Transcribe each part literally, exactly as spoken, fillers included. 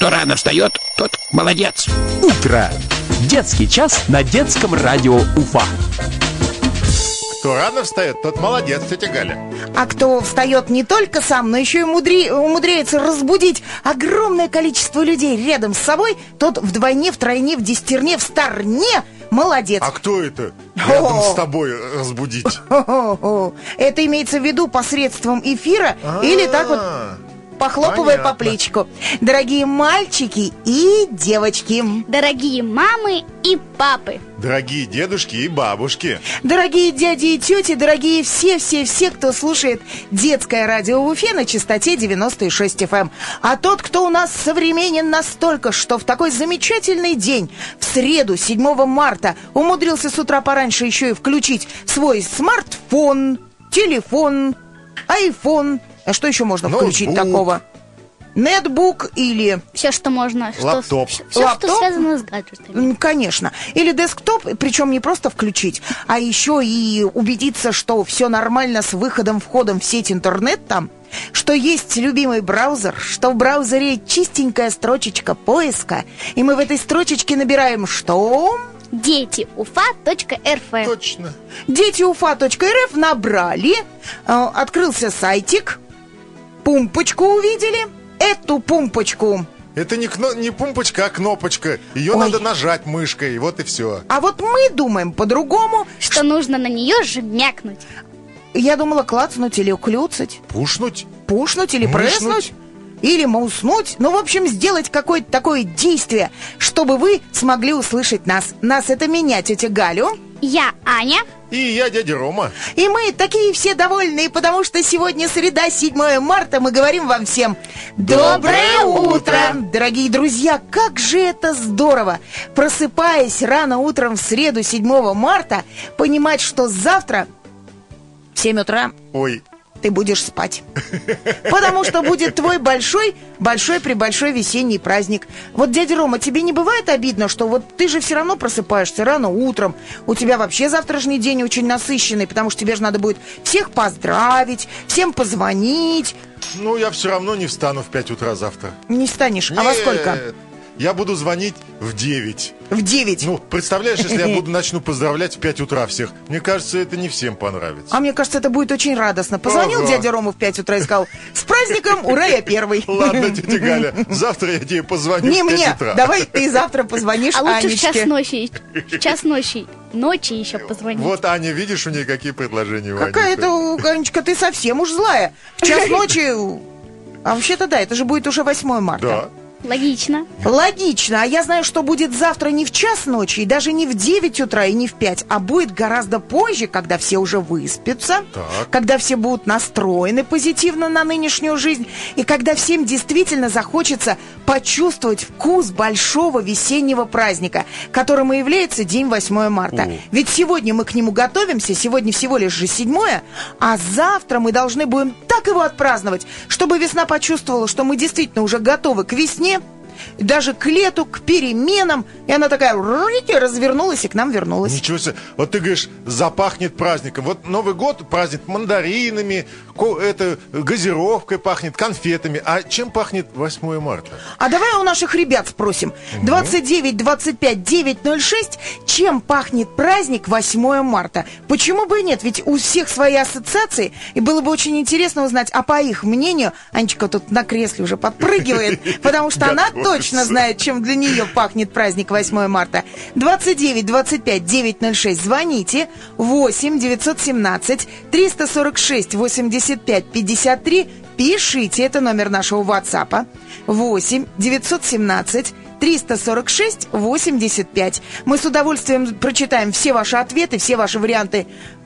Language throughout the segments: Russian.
Кто рано встает, тот молодец. Утро. Детский час на детском радио Уфа. Кто рано встает, тот молодец, тетя Галя. А кто встает не только сам, но еще и мудри... умудряется разбудить огромное количество людей рядом с собой, тот вдвойне, втройне, вдесятерне, всторне молодец. А кто это рядом О. с тобой разбудить? Хо-хо-хо. Это имеется в виду посредством эфира или так вот похлопывая Понятно. по плечику. Дорогие мальчики и девочки, Дорогие мамы и папы, Дорогие дедушки и бабушки, дорогие дяди и тети, дорогие все-все-все, кто слушает детское радио в Уфе на частоте девяносто и шесть эф эм. А тот, кто у нас современен настолько, что в такой замечательный день, в среду, седьмого марта, умудрился с утра пораньше еще и включить свой смартфон, телефон, айфон. А что еще можно Ноутбук. включить такого? Нетбук или... все, что можно, что, Лаптоп. все, что Лаптоп? связано с гаджетами. М, Конечно. Или десктоп, причем не просто включить, а еще и убедиться, что все нормально с выходом-входом в сеть интернет там, что есть любимый браузер, что в браузере чистенькая строчечка поиска, и мы в этой строчечке набираем что? дети уфа точка эр эф. точно. дети уфа точка эр эф набрали, э, открылся сайтик, пумпочку увидели, эту пумпочку... Это не, кно... не пумпочка, а кнопочка. Ее Ой. надо нажать мышкой, вот и все. А вот мы думаем по-другому. Что нужно на нее жмякнуть. Я думала клацнуть или клюцать, Пушнуть? пушнуть или Мышнуть? преснуть, или мауснуть. Ну, в общем, сделать какое-то такое действие, чтобы вы смогли услышать нас. Нас — это меня, тетя Галю. Я Аня. И я дядя Рома. И мы такие все довольные, потому что сегодня среда, седьмое марта, мы говорим вам всем доброе утро! Дорогие друзья, как же это здорово, просыпаясь рано утром в среду, седьмого марта, понимать, что завтра в семь утра Ой, ты будешь спать. Потому что будет твой большой, большой-пребольшой весенний праздник. Вот, дядя Рома, тебе не бывает обидно, что вот ты же все равно просыпаешься рано утром, у тебя вообще завтрашний день очень насыщенный, потому что тебе же надо будет всех поздравить, всем позвонить. ну я все равно не встану в пять утра завтра. Не встанешь. А во сколько? Нет, я буду звонить в девять. В девять. Ну, представляешь, если я буду начну поздравлять в пять утра всех, мне кажется, это не всем понравится. А мне кажется, это будет очень радостно. Позвонил Ага. дядя Рома в пять утра и сказал: с праздником, ура, я первый. Ладно, тетя Галя, завтра я тебе позвоню Не в пять мне, утра. давай ты завтра позвонишь А лучше в Анечке. час ночи. В час ночи. Ночи еще позвонить. Вот, Аня, видишь, у нее какие предложения у Ани? Какая-то, Анечка, ты совсем уж злая. В час ночи... А вообще-то да, это же будет уже восьмое марта. Да. Логично. Логично. А я знаю, что будет завтра не в час ночи, и даже не в девять утра, и не в пять, а будет гораздо позже, когда все уже выспятся, Так. когда все будут настроены позитивно на нынешнюю жизнь, и когда всем действительно захочется почувствовать вкус большого весеннего праздника, которым и является день восьмое марта. О. Ведь сегодня мы к нему готовимся, сегодня всего лишь же седьмое, а завтра мы должны будем так его отпраздновать, чтобы весна почувствовала, что мы действительно уже готовы к весне, даже к лету, к переменам. И она такая развернулась и к нам вернулась. Ничего себе. Вот ты говоришь, запахнет праздником. Вот Новый год празднует мандаринами, ко- это, газировкой пахнет, конфетами. А чем пахнет восьмое марта? А давай у наших ребят спросим. двадцать девять двадцать пять девять ноль шесть. Чем пахнет праздник восьмое марта? Почему бы и нет? Ведь у всех свои ассоциации. И было бы очень интересно узнать, а по их мнению, Анечка тут на кресле уже подпрыгивает, потому что она точно знает, чем для нее пахнет праздник восьмое марта. двадцать девять двадцать пять девять ноль шесть. Звоните. восемь девятьсот семнадцать триста сорок шесть восемьдесят пять пятьдесят три. Пишите, это номер нашего WhatsApp. восемь девятьсот семнадцать триста сорок шесть восемьдесят пять. Мы с удовольствием прочитаем все ваши ответы, все ваши варианты.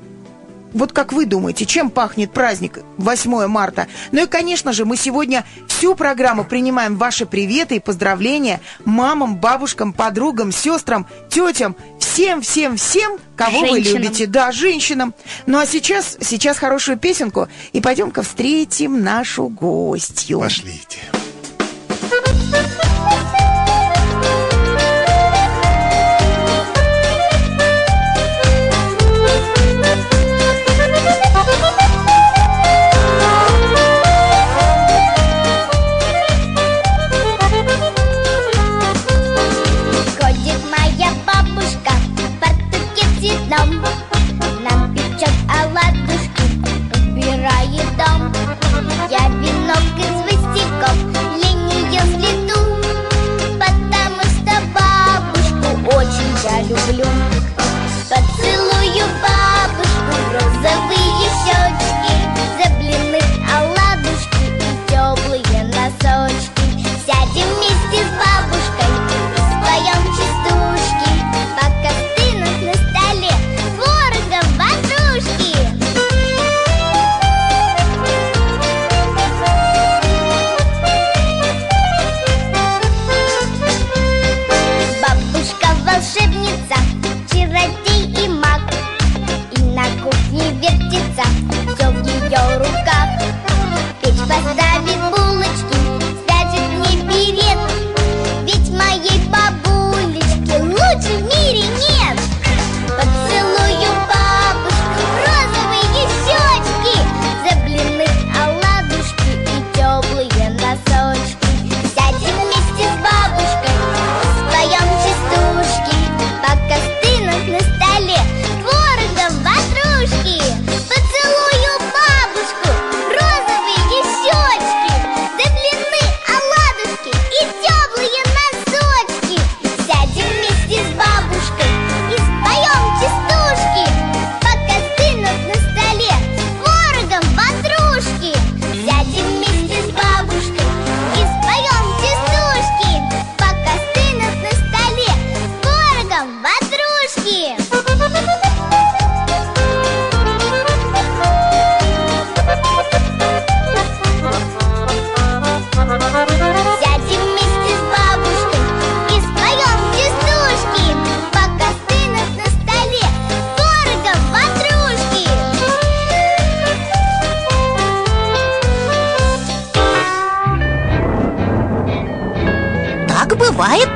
Вот как вы думаете, чем пахнет праздник восьмое марта? Ну и, конечно же, мы сегодня всю программу принимаем ваши приветы и поздравления мамам, бабушкам, подругам, сестрам, тетям, всем-всем-всем, кого вы Женщинам. любите. Да, женщинам. Ну а сейчас, сейчас хорошую песенку, и пойдем-ка встретим нашу гостью. Пошлите.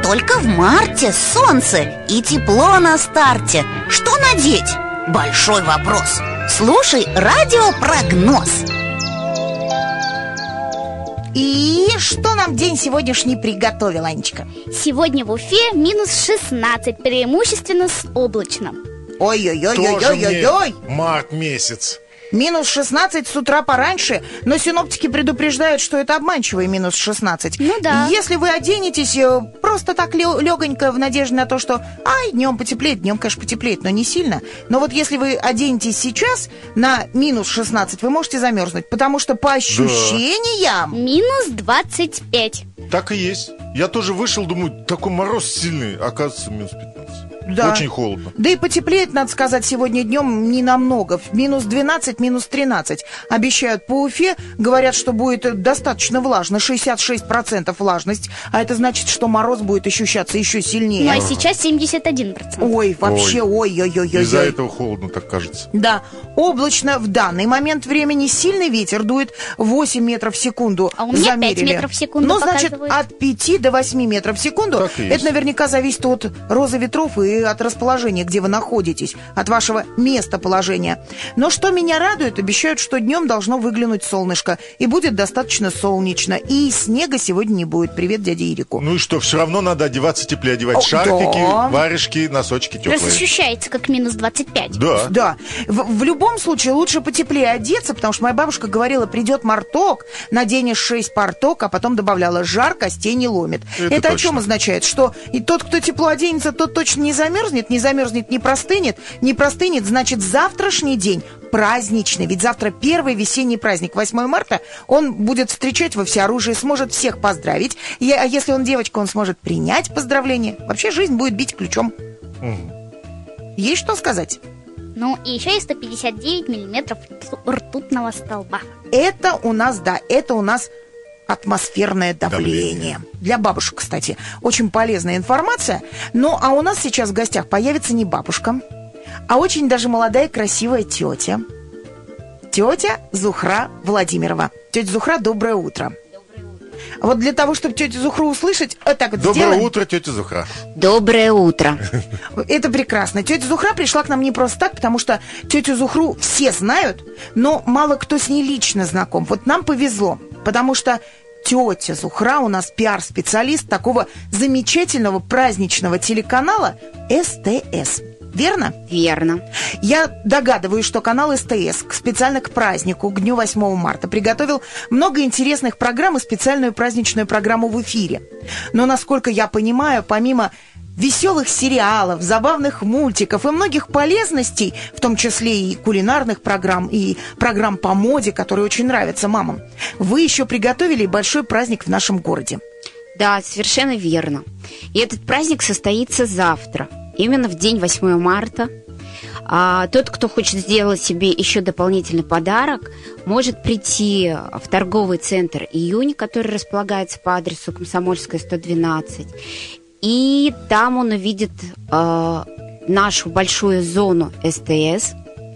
только в марте солнце и тепло на старте. Что надеть? Большой вопрос. Слушай радиопрогноз. И что нам день сегодняшний приготовил, Анечка? Сегодня в Уфе минус шестнадцать, преимущественно с облачным. Ой-ой-ой-ой-ой-ой-ой. Март месяц. Минус шестнадцать с утра пораньше, но синоптики предупреждают, что это обманчивый минус шестнадцать. Ну да. Если вы оденетесь э, просто так легонько в надежде на то, что ай, днем потеплеет, днем, конечно, потеплеет, но не сильно. Но вот если вы оденетесь сейчас на минус шестнадцать, вы можете замерзнуть, потому что по ощущениям... Минус двадцать пять. Так и есть. Я тоже вышел, думаю, такой мороз сильный, оказывается, минус пятнадцать. Да. Очень холодно. Да и потеплеет, надо сказать, сегодня днем не намного. Минус двенадцать, минус тринадцать. Обещают по Уфе. Говорят, что будет достаточно влажно. шестьдесят шесть процентов влажность. А это значит, что мороз будет ощущаться еще сильнее. Ну а сейчас семьдесят один процент. Ой, вообще, ой-ой-ой-ой. Из-за этого холодно, так кажется. Да, облачно в данный момент времени. Сильный ветер дует восемь метров в секунду. А у меня Замерили. пять метров в секунду Ну, значит, показывает. от пяти до восьми метров в секунду. Так и есть. Это наверняка зависит от розы ветров и от расположения, где вы находитесь, от вашего местоположения. Но что меня радует, обещают, что днем должно выглянуть солнышко, и будет достаточно солнечно, и снега сегодня не будет. Привет дяде Ирику. Ну и что, все равно надо одеваться теплее, одевать О, шарфики, да. варежки, носочки теплые. Раз ощущается как минус двадцать пять. Да. Да, в, в любом случае лучше потеплее одеться, потому что моя бабушка говорила, придет марток, наденешь шесть порток, а потом добавляла, жар костей не ломит. Это Это о точно. чем означает? Что и тот, кто тепло оденется, тот точно не замерзнет, не замерзнет, не простынет, не простынет, значит, завтрашний день праздничный, ведь завтра первый весенний праздник, восьмое марта, он будет встречать во всеоружии, сможет всех поздравить, и, а если он девочка, он сможет принять поздравление. Вообще жизнь будет бить ключом. Угу. Есть что сказать? Ну и еще есть сто пятьдесят девять миллиметров ртутного столба. Это у нас, да, это у нас атмосферное давление. Давление. Для бабушек, кстати, очень полезная информация. Ну, а у нас сейчас в гостях появится не бабушка, а очень даже молодая красивая тетя. Тетя Зухра Владимирова. Тетя Зухра, доброе утро. Вот для того, чтобы тетю Зухру услышать, вот так вот Доброе сделаем. утро, тетя Зухра. Доброе утро. Это прекрасно. Тетя Зухра пришла к нам не просто так, потому что тетю Зухру все знают, но мало кто с ней лично знаком. Вот нам повезло, потому что тетя Зухра у нас пиар-специалист такого замечательного праздничного телеканала СТС. Верно? Верно. Я догадываюсь, что канал СТС специально к празднику, к дню восьмого марта, приготовил много интересных программ и специальную праздничную программу в эфире. Но, насколько я понимаю, помимо веселых сериалов, забавных мультиков и многих полезностей, в том числе и кулинарных программ, и программ по моде, которые очень нравятся мамам, вы еще приготовили большой праздник в нашем городе. Да, совершенно верно. И этот праздник состоится завтра, именно в день восьмое марта. А тот, кто хочет сделать себе еще дополнительный подарок, может прийти в торговый центр «Июнь», который располагается по адресу Комсомольская, сто двенадцать. И там он увидит э, нашу большую зону СТС.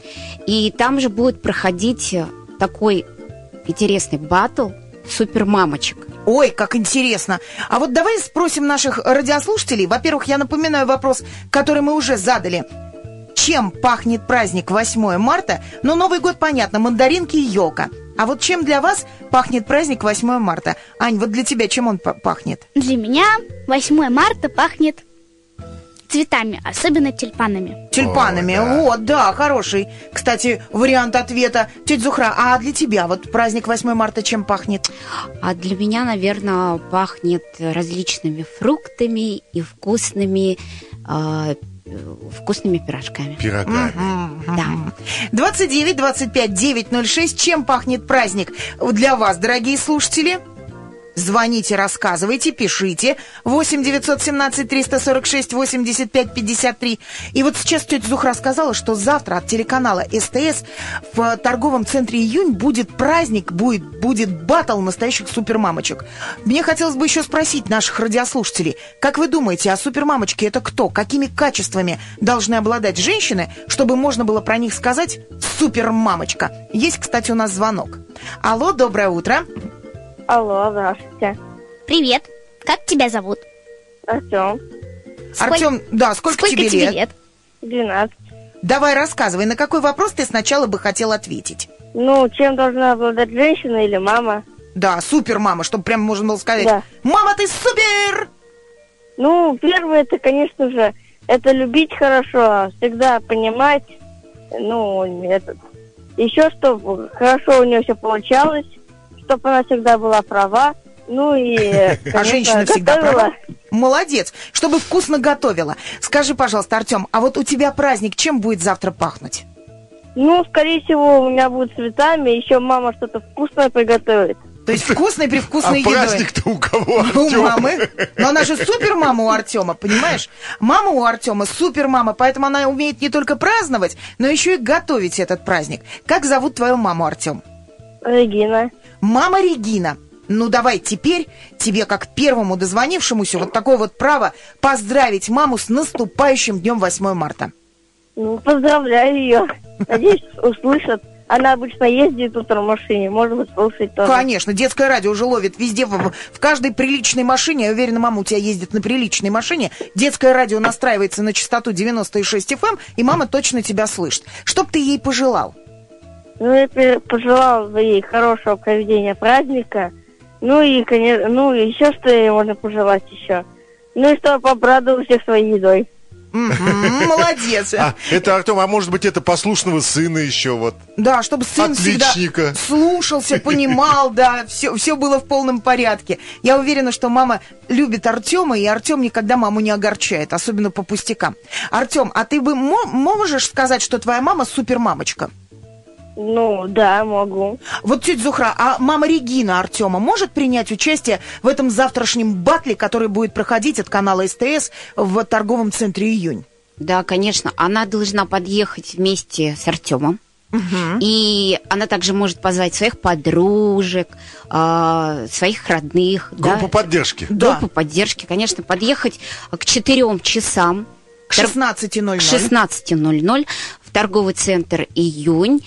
И там же будет проходить такой интересный баттл супермамочек. Ой, как интересно. А вот давай спросим наших радиослушателей. Во-первых, я напоминаю вопрос, который мы уже задали. Чем пахнет праздник восьмое марта? Ну, Новый год, понятно, мандаринки и елка. А вот чем для вас пахнет праздник восьмое марта? Ань, вот для тебя чем он пахнет? Для меня восьмое марта пахнет цветами, особенно тюльпанами. Тюльпанами. О, да. Вот, да, хороший, кстати, вариант ответа. Тетя Зухра, а для тебя вот праздник восьмое марта чем пахнет? А для меня, наверное, пахнет различными фруктами и вкусными, э, вкусными пирожками. Пирогами. Да. двадцать девять двадцать пять девять ноль шесть. Чем пахнет праздник для вас, дорогие слушатели? Звоните, рассказывайте, пишите. восемь девятьсот семнадцать триста сорок шесть восемьдесят пять пятьдесят три. И вот сейчас тетя Зухра сказала, что завтра от телеканала СТС в торговом центре «Июнь» будет праздник, будет, будет баттл настоящих супермамочек. Мне хотелось бы еще спросить наших радиослушателей, как вы думаете, а супермамочки это кто? Какими качествами должны обладать женщины, чтобы можно было про них сказать «супермамочка»? Есть, кстати, у нас звонок. Алло, доброе утро. Алло, здравствуйте. Привет, как тебя зовут? Артем. Артем, да, сколько, Сколько тебе, тебе лет? лет? двенадцать. Давай рассказывай, на какой вопрос ты сначала бы хотел ответить? Ну, чем должна обладать женщина или мама? Да, супер, мама, чтобы прям можно было сказать: Да. мама, ты супер! Ну, первое, это, конечно же, это любить хорошо, всегда понимать, ну, это... Еще, чтобы хорошо у нее все получалось, чтобы она всегда была права, ну и, конечно, А женщина всегда готовила. права? Молодец, чтобы вкусно готовила. Скажи, пожалуйста, Артем, а вот у тебя праздник чем будет завтра пахнуть? Ну, скорее всего, у меня будут цветами, еще мама что-то вкусное приготовит. То есть вкусной А привкусной едой. праздник-то у кого, У Артем? мамы. Но она же супер мама у Артема, понимаешь? Мама у Артема супер мама, поэтому она умеет не только праздновать, но еще и готовить этот праздник. Как зовут твою маму, Артем? Регина. Мама Регина. Ну, давай теперь тебе, как первому дозвонившемуся, вот такое вот право поздравить маму с наступающим днем восьмое марта. Ну, поздравляю ее. Надеюсь, услышат. Она обычно ездит утром в машине, может быть, слушать тоже. Конечно, детское радио уже ловит везде, в, в каждой приличной машине. Я уверена, мама у тебя ездит на приличной машине. Детское радио настраивается на частоту девяносто шесть эф эм, и мама точно тебя слышит. Что б ты ей пожелал? Ну, я пе- пожелал бы ей хорошего проведения праздника. Ну и, конечно, ну и еще что ей можно пожелать еще. Ну и чтобы обрадовал всех своей едой. Мгм, молодец. А, это, Артем, а может быть, это послушного сына еще вот? Да, чтобы сын Отличника. всегда слушался, понимал, да, все, все было в полном порядке. Я уверена, что мама любит Артема, и Артем никогда маму не огорчает, особенно по пустякам. Артем, а ты бы мо- можешь сказать, что твоя мама супермамочка? Ну, да, могу. Вот, тетя Зухра, а мама Регина Артема может принять участие в этом завтрашнем батле, который будет проходить от канала СТС в торговом центре «Июнь»? Да, конечно, она должна подъехать вместе с Артемом. И она также может позвать своих подружек, а, своих родных. Группу да, поддержки. Да. Группу поддержки, конечно, подъехать к четырем часам. К шестнадцати ноль К ноль. шестнадцати ноль-ноль в торговый центр «Июнь»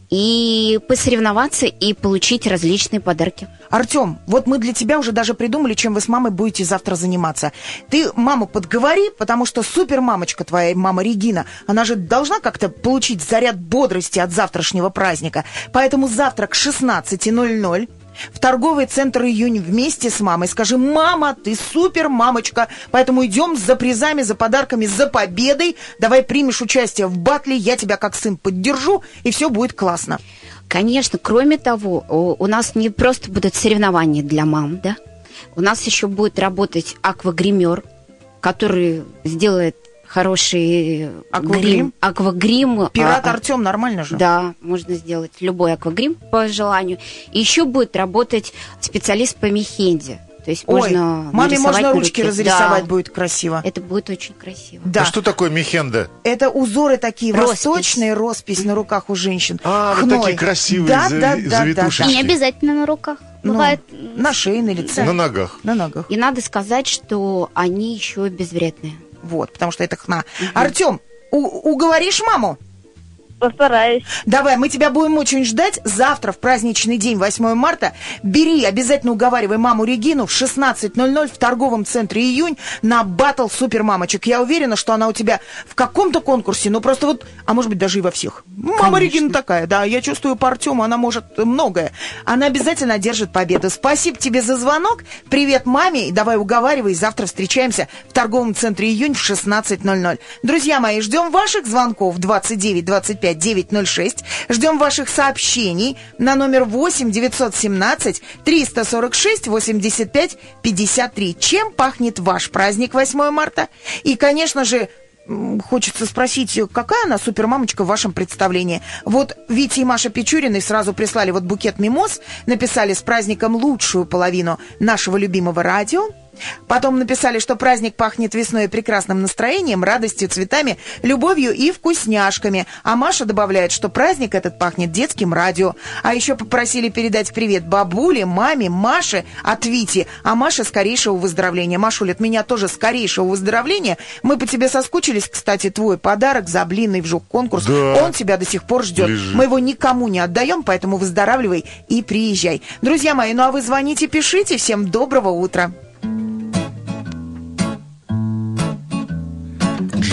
и посоревноваться и получить различные подарки. Артем, вот мы для тебя уже даже придумали, чем вы с мамой будете завтра заниматься. Ты маму подговори, потому что супермамочка твоя, мама Регина, она же должна как-то получить заряд бодрости от завтрашнего праздника. Поэтому завтра к шестнадцати ноль-ноль в торговый центр «Июнь» вместе с мамой скажи: мама, ты супер мамочка, поэтому идем за призами, за подарками, за победой. Давай примешь участие в батле, я тебя как сын поддержу, и все будет классно. Конечно, кроме того, у у нас не просто будут соревнования для мам, да? У нас еще будет работать аквагример, который сделает хороший Аквагрим? грим. Аквагрим. Пират а, Артем, нормально же? Да, можно сделать любой аквагрим по желанию. И еще будет работать специалист по мехенде. То есть Ой, можно маме нарисовать можно на ручки руке. разрисовать, Да, будет красиво. это будет очень красиво. Да. А что такое мехенда? Это узоры такие Роспись. восточные, роспись на руках у женщин. А, вот Хной. такие красивые Да, зави- да, да, да, завитушечки. И не обязательно на руках. Ну, Бывает... на шее, на лице, На ногах. на ногах. И надо сказать, что они еще безвредные. Вот, потому что это хна. Артем, у- уговоришь маму? Постараюсь. Давай, мы тебя будем очень ждать. Завтра, в праздничный день, восьмое марта, бери, обязательно уговаривай маму Регину в шестнадцать ноль-ноль в торговом центре «Июнь» на баттл супермамочек. Я уверена, что она у тебя в каком-то конкурсе, ну просто вот, а может быть даже и во всех. Мама Регина такая, да, я чувствую по Артему, она может многое. Она обязательно одержит победу. Спасибо тебе за звонок. Привет маме, и давай уговаривай. Завтра встречаемся в торговом центре «Июнь» в шестнадцать ноль-ноль. Друзья мои, ждем ваших звонков двадцать девять двадцать пять девять ноль шесть. Ждем ваших сообщений на номер восемь девятьсот семнадцать триста сорок шесть восемьдесят пять пятьдесят три. Чем пахнет ваш праздник восьмое марта? И, конечно же, м, хочется спросить, какая она супермамочка в вашем представлении? Вот Витя и Маша Печурины сразу прислали вот букет мимоз, написали: с праздником лучшую половину нашего любимого радио. Потом написали, что праздник пахнет весной и прекрасным настроением, радостью, цветами, любовью и вкусняшками. А Маша добавляет, что праздник этот пахнет детским радио. А еще попросили передать привет бабуле, маме, Маше от Вити. А Маша скорейшего выздоровления. Машуль, от меня тоже скорейшего выздоровления. Мы по тебе соскучились, кстати, твой подарок за блинный вжух конкурс. Да. Он тебя до сих пор ждет. Лежит. Мы его никому не отдаем, поэтому выздоравливай и приезжай. Друзья мои, ну а вы звоните, пишите. Всем доброго утра.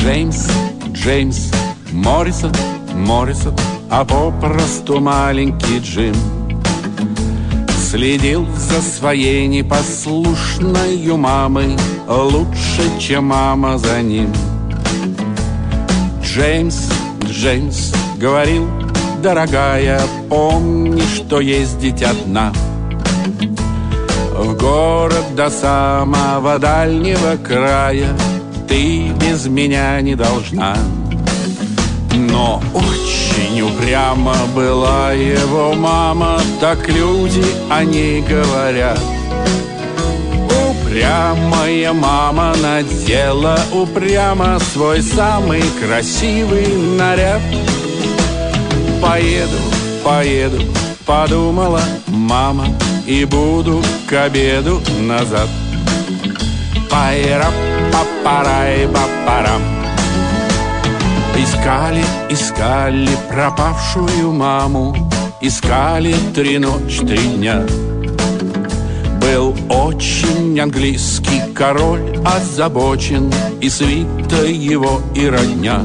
Джеймс, Джеймс, Моррисон, Моррисон, а попросту маленький Джим следил за своей непослушною мамой лучше, чем мама за ним. Джеймс, Джеймс говорил: дорогая, помни, что ездить одна в город до самого дальнего края ты без меня не должна. Но очень упряма была его мама, так люди о ней говорят. Упрямая мама надела упрямо свой самый красивый наряд. Поеду, поеду, подумала мама, и буду к обеду назад. Пайра-па-парай-па-парам. Искали, искали пропавшую маму, искали три ночи, три дня. Был очень английский король озабочен, и свита его, и родня.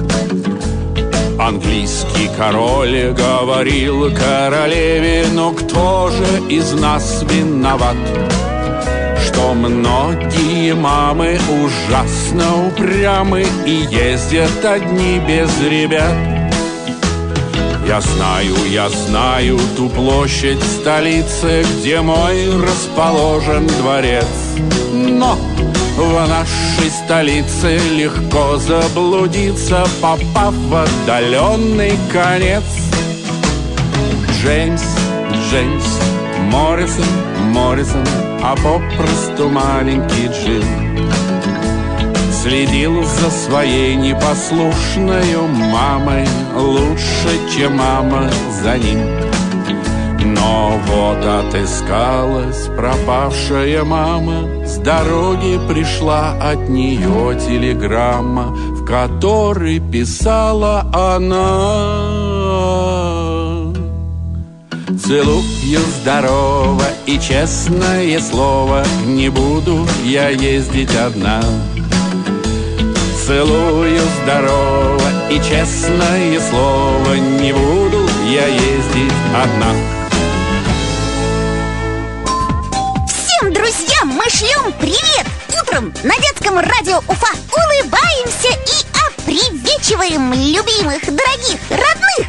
Английский король говорил королеве: ну кто же из нас виноват, что многие мамы ужасно упрямы и ездят одни без ребят. Я знаю, я знаю ту площадь столицы, где мой расположен дворец, но в нашей столице легко заблудиться, попав в отдаленный конец. Джеймс, Джеймс, Моррисон, Моррисон, а попросту маленький Джим следил за своей непослушною мамой лучше, чем мама за ним. Но вот отыскалась пропавшая мама, с дороги пришла от нее телеграмма, в которой писала она: целую здорово и честное слово, не буду я ездить одна. Целую здорово и честное слово, не буду я ездить одна. Всем друзьям мы шлем привет! Утром на детском радио Уфа улыбаемся и оприветчиваем любимых, дорогих, родных!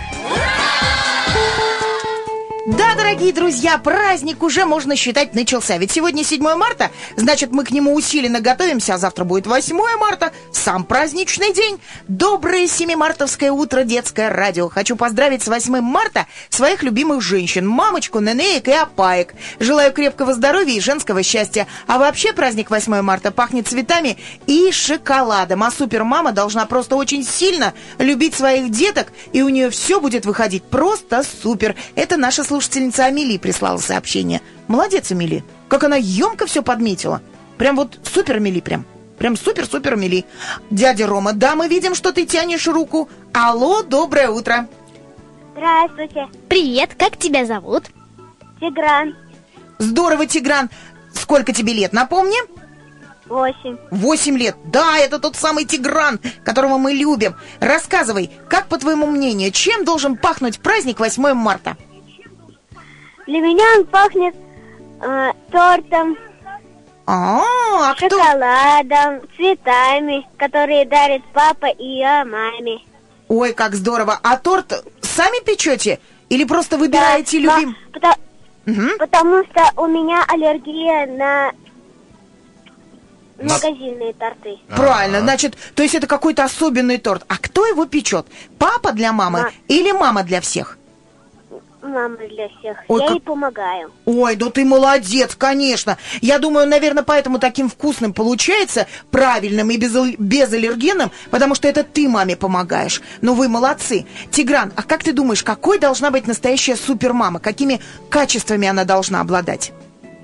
Да, дорогие друзья, праздник уже, можно считать, начался. Ведь сегодня седьмое марта, значит, мы к нему усиленно готовимся, а завтра будет восьмое марта, сам праздничный день. Доброе семимартовское утро, детское радио. Хочу поздравить с восьмым марта своих любимых женщин, мамочку, ненеек и опаек. Желаю крепкого здоровья и женского счастья. А вообще праздник восьмое марта пахнет цветами и шоколадом. А супермама должна просто очень сильно любить своих деток, и у нее все будет выходить просто супер. Это наша слушательница Амели прислала сообщение. Молодец, Амели. Как она емко все подметила. Прям вот супер, Амели, прям. Прям супер-супер, Амели. Дядя Рома, да, мы видим, что ты тянешь руку. Алло, доброе утро. Здравствуйте. Привет, как тебя зовут? Тигран. Здорово, Тигран. Сколько тебе лет, напомни? Восемь. Восемь лет. Да, это тот самый Тигран, которого мы любим. Рассказывай, как, по твоему мнению, чем должен пахнуть праздник восьмое марта? Для меня он пахнет э, тортом, А, а кто? шоколадом, цветами, которые дарит папа и я маме. Ой, как здорово. А торт сами печете? Или просто выбираете Да, любим? да, потому, Мгм. потому что у меня аллергия на магазинные торты. Правильно, значит, то есть это какой-то особенный торт. А кто его печет? Папа для мамы Ма- или мама для всех? Мама для всех. Ой, я как- ей помогаю. Ой, да ты молодец, конечно. Я думаю, наверное, поэтому таким вкусным получается, правильным и без, безаллергенным, потому что это ты маме помогаешь. Ну вы молодцы. Тигран, а как ты думаешь, какой должна быть настоящая супермама? Какими качествами она должна обладать?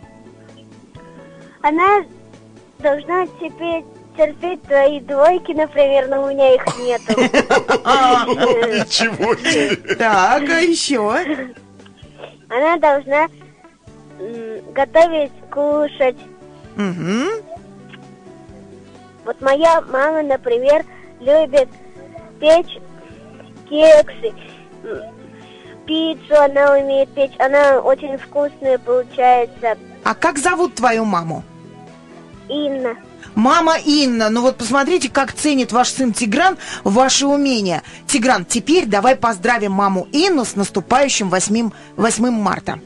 Она должна теперь терпеть твои двойки, например, но у меня их нету. Ничего себе. Так, а еще? Она должна м, готовить, кушать. Угу. Вот моя мама, например, любит печь кексы. Пиццу она умеет печь. Она очень вкусная получается. А как зовут твою маму? Инна. Мама Инна, ну вот посмотрите, как ценит ваш сын Тигран ваши умения. Тигран, теперь давай поздравим маму Инну с наступающим восьмым марта.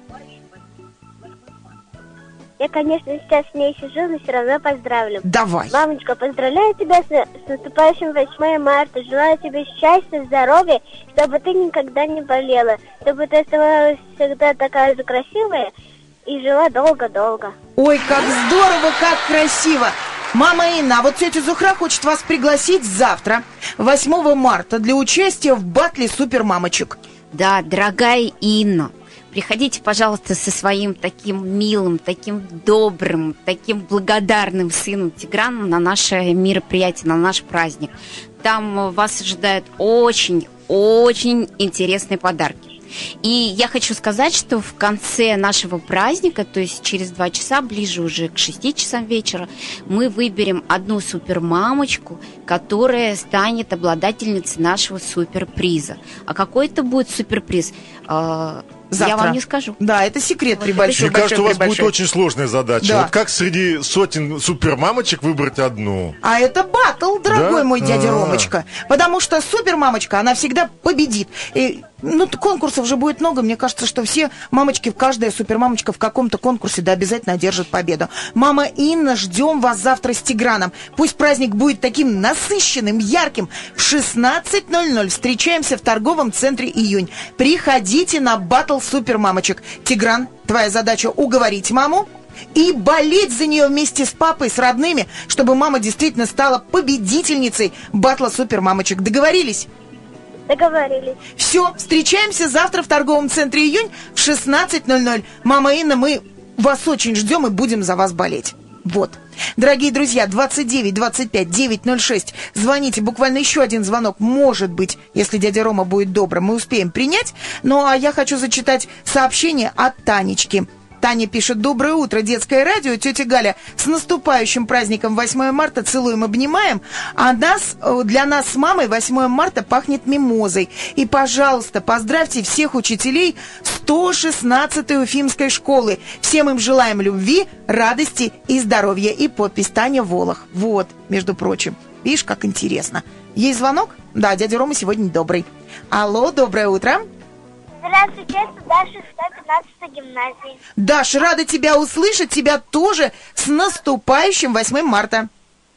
Я, конечно, сейчас с ней сижу, но все равно поздравлю. Давай. Мамочка, поздравляю тебя с, с наступающим восьмое марта. Желаю тебе счастья, здоровья, чтобы ты никогда не болела. Чтобы ты оставалась всегда такая же красивая и жила долго-долго. Ой, как здорово, как красиво. Мама Инна, а вот тетя Зухра хочет вас пригласить завтра, восьмого марта, для участия в батле супермамочек. Да, дорогая Инна, приходите, пожалуйста, со своим таким милым, таким добрым, таким благодарным сыном Тиграном на наше мероприятие, на наш праздник. Там вас ожидают очень-очень интересные подарки. И я хочу сказать, что в конце нашего праздника, то есть через два часа, ближе уже к шести часам вечера, мы выберем одну супермамочку, которая станет обладательницей нашего суперприза. А какой это будет суперприз? Завтра. Я вам не скажу. Да, это секрет прибольшой. Мне кажется, у вас будет очень сложная задача. Да. Вот как среди сотен супермамочек выбрать одну? А это баттл, дорогой да? мой дядя А-а-а. Ромочка. Потому что супермамочка, она всегда победит. И, ну, конкурсов же будет много. Мне кажется, что все мамочки, каждая супермамочка в каком-то конкурсе да обязательно одержит победу. Мама Инна, ждем вас завтра с Тиграном. Пусть праздник будет таким насыщенным, ярким. В шестнадцать ноль ноль встречаемся в торговом центре «Июнь». Приходите на баттл супермамочек. Тигран, твоя задача уговорить маму и болеть за нее вместе с папой, с родными, чтобы мама действительно стала победительницей батла супермамочек. Договорились? Договорились. Все, встречаемся завтра в торговом центре «Июнь» в шестнадцать ноль ноль. Мама Инна, мы вас очень ждем и будем за вас болеть. Вот. Дорогие друзья, двадцать девять двадцать пять девятьсот шесть. Звоните, буквально еще один звонок. Может быть, если дядя Рома будет добрым, мы успеем принять. Ну, а я хочу зачитать сообщение от Танечки. Таня пишет: доброе утро, детское радио. Тетя Галя, с наступающим праздником восьмое марта. Целуем, обнимаем. А нас, для нас с мамой восьмое марта пахнет мимозой. И, пожалуйста, поздравьте всех учителей сто шестнадцатой Уфимской школы. Всем им желаем любви, радости и здоровья. И подпись Таня Волох. Вот, между прочим. Видишь, как интересно. Есть звонок? Да, дядя Рома сегодня добрый. Алло, доброе утро. Здравствуйте, это Даша, сто пятнадцатой гимназии. Даша, рада тебя услышать, тебя тоже с наступающим восьмым марта.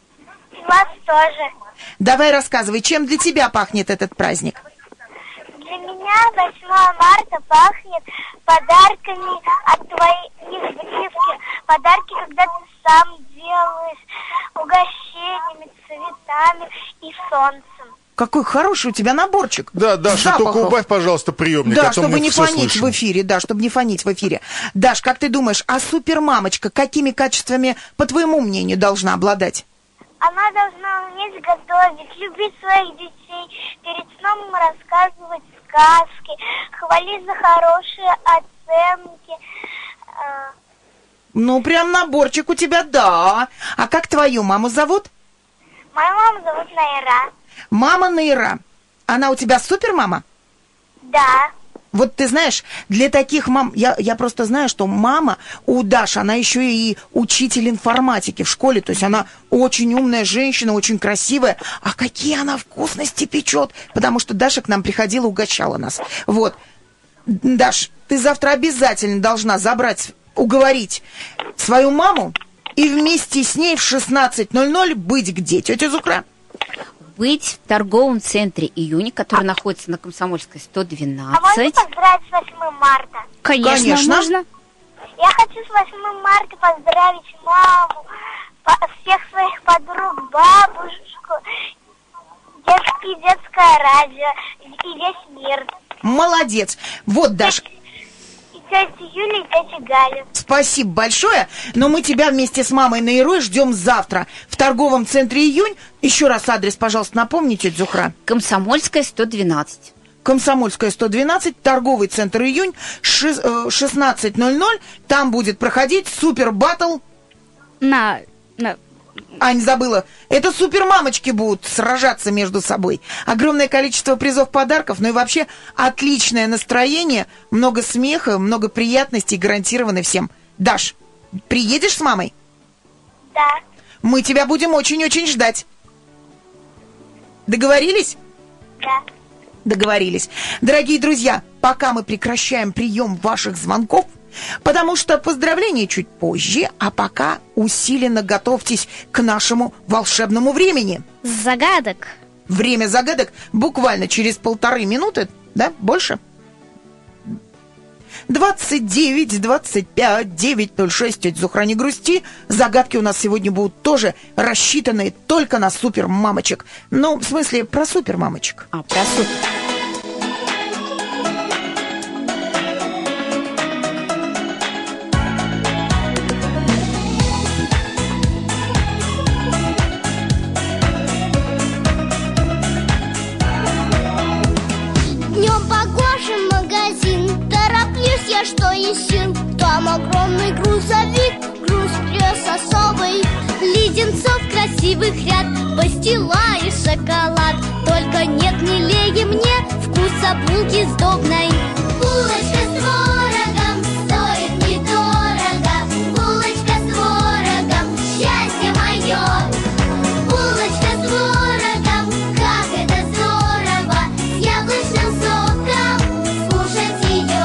Вас тоже. Давай рассказывай, чем для тебя пахнет этот праздник? Для меня восьмое марта пахнет подарками от твоих близких. Подарки, когда ты сам делаешь, угощениями, цветами и солнцем. Какой хороший у тебя наборчик. Да, Даша, только убавь, пожалуйста, приемник. Да, чтобы не фонить в эфире, да, чтобы не фонить в эфире. Даш, как ты думаешь, а супермамочка какими качествами, по твоему мнению, должна обладать? Она должна уметь готовить, любить своих детей, перед сном им рассказывать сказки, хвалить за хорошие оценки. Ну, прям наборчик у тебя, да. А как твою маму зовут? Мою маму зовут Найра. Мама Найра. Она у тебя супермама? Да. Вот ты знаешь, для таких мам... Я, я просто знаю, что мама у Даши, она еще и учитель информатики в школе. То есть она очень умная женщина, очень красивая. А какие она вкусности печет. Потому что Даша к нам приходила, угощала нас. Вот. Даш, ты завтра обязательно должна забрать, уговорить свою маму и вместе с ней в шестнадцать ноль ноль быть где, тетя Зухра? Быть в торговом центре «Июнь», который а... находится на Комсомольской сто двенадцать. А можно поздравить с восьмым марта? Конечно, Конечно. можно. Я хочу с восьмым марта поздравить маму, всех своих подруг, бабушку, детский, детское радио и весь мир. Молодец. Вот, Даш. Тетя Юля и тетя Галя. Спасибо большое. Но мы тебя вместе с мамой Найрой ждем завтра в торговом центре «Июнь». Еще раз адрес, пожалуйста, напомните, тетя Зухра. Комсомольская, сто двенадцать. Комсомольская, сто двенадцать, торговый центр «Июнь», шестнадцать ноль ноль. Там будет проходить супер баттл. На, на, Ань, забыла. Это супермамочки будут сражаться между собой. Огромное количество призов, подарков, ну и вообще отличное настроение, много смеха, много приятностей гарантированы всем. Даш, приедешь с мамой? Да. Мы тебя будем очень-очень ждать. Договорились? Да. Договорились. Дорогие друзья, пока мы прекращаем прием ваших звонков, потому что поздравления чуть позже, а пока усиленно готовьтесь к нашему волшебному времени. Загадок. Время загадок буквально через полторы минуты, да, больше? двадцать девять двадцать пять девять ноль шесть, тетя Зухра, не грусти. Загадки у нас сегодня будут тоже рассчитанные только на супермамочек. Ну, в смысле, про супермамочек. А, про супер. Днем погожим магазин, тороплюсь я, что есть сил. Там огромный грузовик, груз привез особый. Леденцов красивых ряд, пастила и шоколад. Только нет милее мне вкуса булки сдобной. Булочка с творогом стоит недорого. Булочка с творогом, счастье мое. Булочка с творогом, как это здорово. С яблочным соком скушать ее.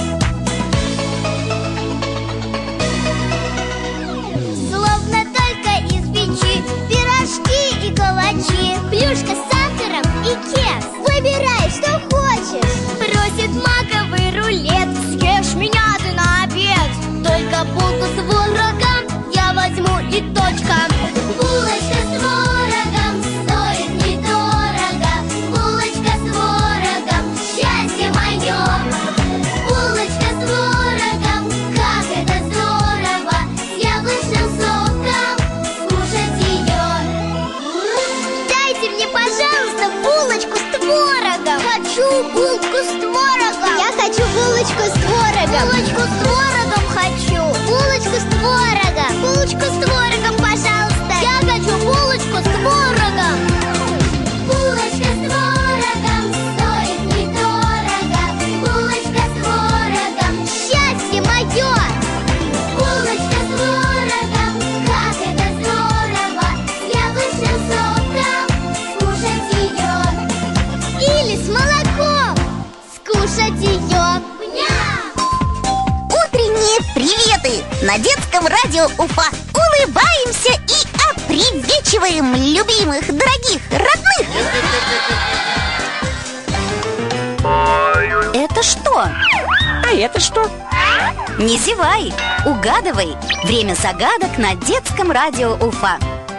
Словно только из печи пирожки и калачи. Плюшка с сахаром и кекс. Выбирай, что хочешь. Просит маковый рулет. Съешь меня ты на обед. Только булку с творогом я возьму и точка. Булочка с творогом стоит недорого. Булочка с творогом, счастье мое. Булочка с творогом, как это здорово. С яблочным соком скушать ее. Дайте мне, пожалуйста, булочку с творогом. Хочу булку с творогом. Я хочу булочку с творогом. Булочку с творогом хочу. Булочку с творогом. Булочку с творогом, пожалуйста. Я хочу булочку с творогом. Булочка с творогом стоит недорого. Булочка с творогом, счастье мое. Булочка с творогом, как это здорово. С яблочным соком скушать ее. Или с молоком скушать ее. Утренние приветы на детском радио Уфа. Улыбаемся и оприветчиваем любимых, дорогих, родных. Это что? А это что? Не зевай, угадывай. Время загадок на детском радио Уфа.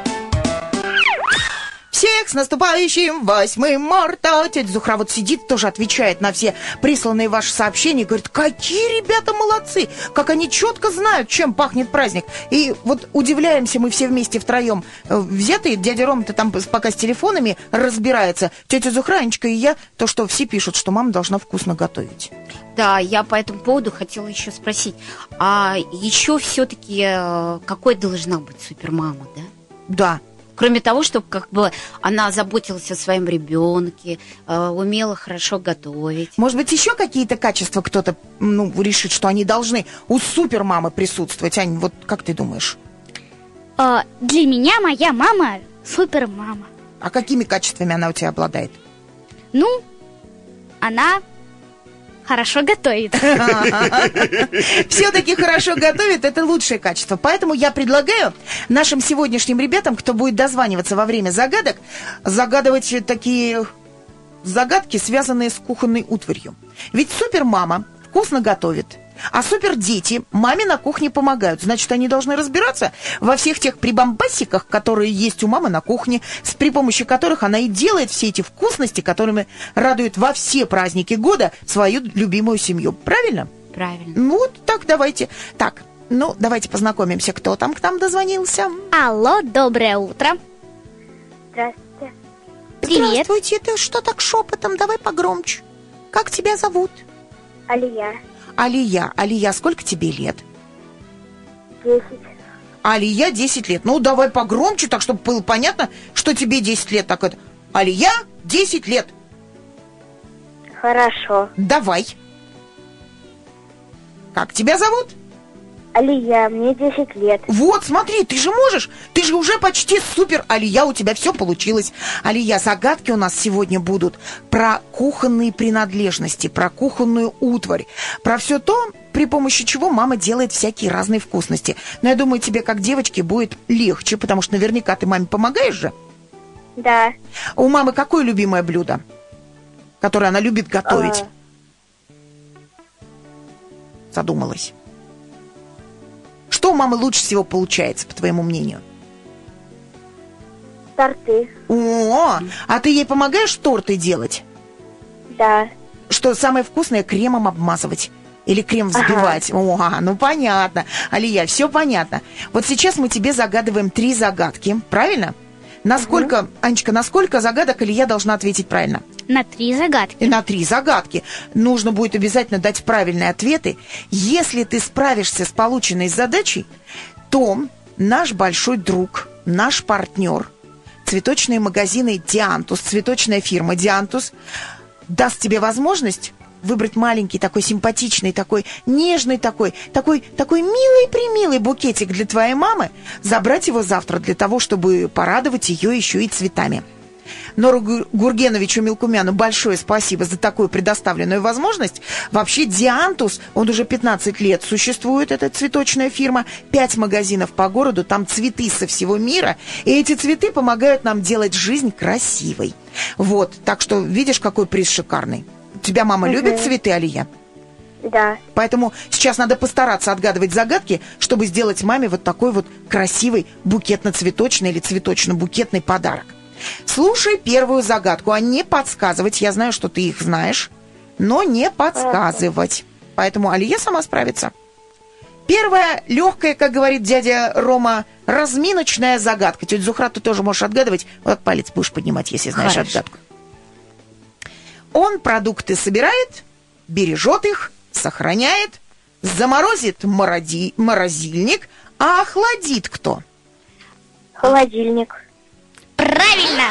Всех с наступающим восьмым марта. Тетя Зухра вот сидит, тоже отвечает на все присланные ваши сообщения. Говорит, какие ребята молодцы, как они четко знают, чем пахнет праздник. И вот удивляемся мы все вместе втроем. Взятые, дядя Рома-то там пока с телефонами разбирается. Тетя Зухра, Анечка и я, то, что все пишут, что мама должна вкусно готовить. Да, я по этому поводу хотела еще спросить. А еще все-таки какой должна быть супермама, да? Да. Кроме того, чтобы как бы она заботилась о своем ребенке, э, умела хорошо готовить. Может быть, еще какие-то качества кто-то ну, решит, что они должны у супермамы присутствовать? Ань, вот как ты думаешь? А, для меня моя мама супермама. А какими качествами она у тебя обладает? Ну, она хорошо готовит. Все-таки хорошо готовит, это лучшее качество. Поэтому я предлагаю нашим сегодняшним ребятам, кто будет дозваниваться во время загадок, загадывать такие загадки, связанные с кухонной утварью. Ведь супермама вкусно готовит, а супердети маме на кухне помогают. Значит, они должны разбираться во всех тех прибамбасиках, которые есть у мамы на кухне, с при помощи которых она и делает все эти вкусности, которыми радует во все праздники года свою любимую семью. Правильно? Правильно. Ну, вот так давайте. Так, ну, давайте познакомимся, кто там к нам дозвонился. Алло, доброе утро. Здравствуйте. Привет. Здравствуйте, ты что так шепотом? Давай погромче. Как тебя зовут? Алия. Алия. Алия, сколько тебе лет? Десять. Алия десять лет. Ну, давай погромче, так, чтобы было понятно, что тебе десять лет. Так это, Алия десять лет. Хорошо. Давай. Как тебя зовут? Алия, мне десять лет. Вот, смотри, ты же можешь. Ты же уже почти супер. Алия, у тебя все получилось. Алия, загадки у нас сегодня будут про кухонные принадлежности, про кухонную утварь, про все то, при помощи чего мама делает всякие разные вкусности. Но я думаю, тебе, как девочке, будет легче, потому что наверняка ты маме помогаешь же. Да. У мамы какое любимое блюдо, которое она любит готовить? А... Задумалась. Что у мамы лучше всего получается, по твоему мнению? Торты. О, а ты ей помогаешь торты делать? Да. Что самое вкусное, кремом обмазывать? Или крем взбивать? Ага. О, ну понятно. Алия, все понятно. Вот сейчас мы тебе загадываем три загадки, правильно? Насколько, угу. Анечка, на сколько загадок Алия должна ответить правильно? На три загадки. На три загадки. Нужно будет обязательно дать правильные ответы. Если ты справишься с полученной задачей, то наш большой друг, наш партнер, цветочные магазины «Диантус», цветочная фирма «Диантус», даст тебе возможность выбрать маленький, такой симпатичный, такой нежный, такой, такой, такой милый-примилый букетик для твоей мамы, забрать его завтра для того, чтобы порадовать ее еще и цветами. Нору Гургеновичу Мелкумяну большое спасибо за такую предоставленную возможность. Вообще «Диантус», он уже пятнадцать лет существует, эта цветочная фирма, пять магазинов по городу, там цветы со всего мира, и эти цветы помогают нам делать жизнь красивой. Вот, так что видишь, какой приз шикарный. Тебя мама угу. любит цветы, Алия? Да. Поэтому сейчас надо постараться отгадывать загадки, чтобы сделать маме вот такой вот красивый букетно-цветочный или цветочно-букетный подарок. Слушай первую загадку, а не подсказывать. Я знаю, что ты их знаешь, но не подсказывать. Поэтому Алия сама справится. Первая легкая, как говорит дядя Рома, разминочная загадка. Тетя Зухра, ты тоже можешь отгадывать. Вот палец будешь поднимать, если знаешь Хорошо. Отгадку. Он продукты собирает, бережет их, сохраняет, заморозит мороди... морозильник, а охладит кто? Холодильник. Правильно!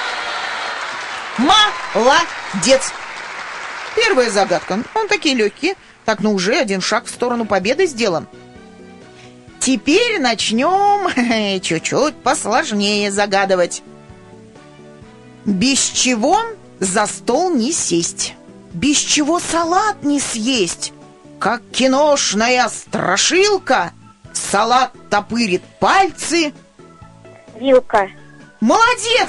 Молодец! Первая загадка. Он такие легкие. Так, ну уже один шаг в сторону победы сделан. Теперь начнем чуть-чуть посложнее загадывать. Без чего за стол не сесть? Без чего салат не съесть? Как киношная страшилка, салат топырит пальцы. Вилка. Молодец!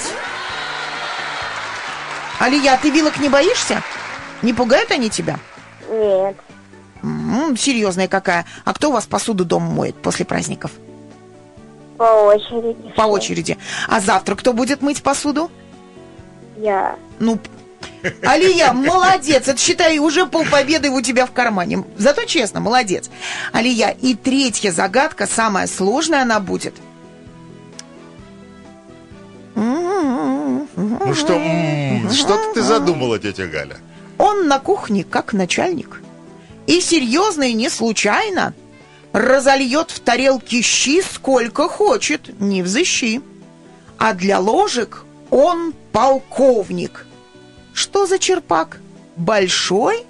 Алия, ты вилок не боишься? Не пугают они тебя? Нет. М-м, серьезная какая. А кто у вас посуду дома моет после праздников? По очереди. По очереди. А завтра кто будет мыть посуду? Я. Ну, Алия, молодец. Это, считай, уже полпобеды у тебя в кармане. Зато честно, молодец. Алия, и третья загадка, самая сложная она будет. Ну что, что ты задумала, тетя Галя? Он на кухне как начальник. И серьезно, и не случайно разольет в тарелке щи сколько хочет, не взыщи. А для ложек он полковник. Что за черпак? Большой?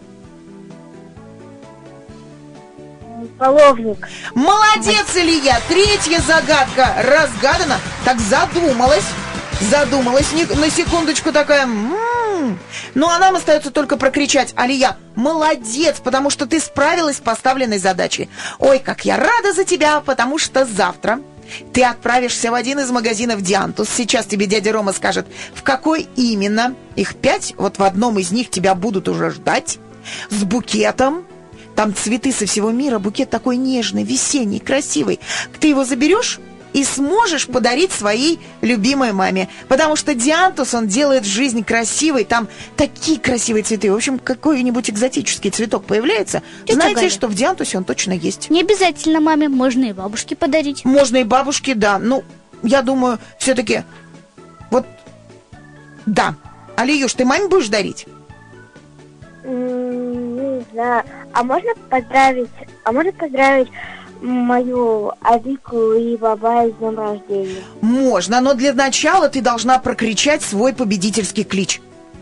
Половник. Молодец, Илья! Третья загадка разгадана. Так задумалась. Задумалась на секундочку такая. М-м-м. Ну, а нам остается только прокричать: Алия, молодец, потому что ты справилась с поставленной задачей. Ой, как я рада за тебя, потому что завтра ты отправишься в один из магазинов «Диантус». Сейчас тебе дядя Рома скажет, в какой именно. Их пять, вот в одном из них тебя будут уже ждать. С букетом. Там цветы со всего мира, букет такой нежный, весенний, красивый. Ты его заберешь и сможешь подарить своей любимой маме. Потому что «Диантус», он делает жизнь красивой. Там такие красивые цветы. В общем, какой-нибудь экзотический цветок появляется. Тетя Знаете, Галя, что в «Диантусе» он точно есть. Не обязательно маме, можно и бабушке подарить. Можно и бабушке, да. Ну, я думаю, все-таки вот, да. Алиюш, ты маме будешь дарить? Не знаю. А можно поздравить, а можно поздравить мою Адику и Бабая с днем рождения. Можно, но для начала ты должна прокричать свой победительский клич.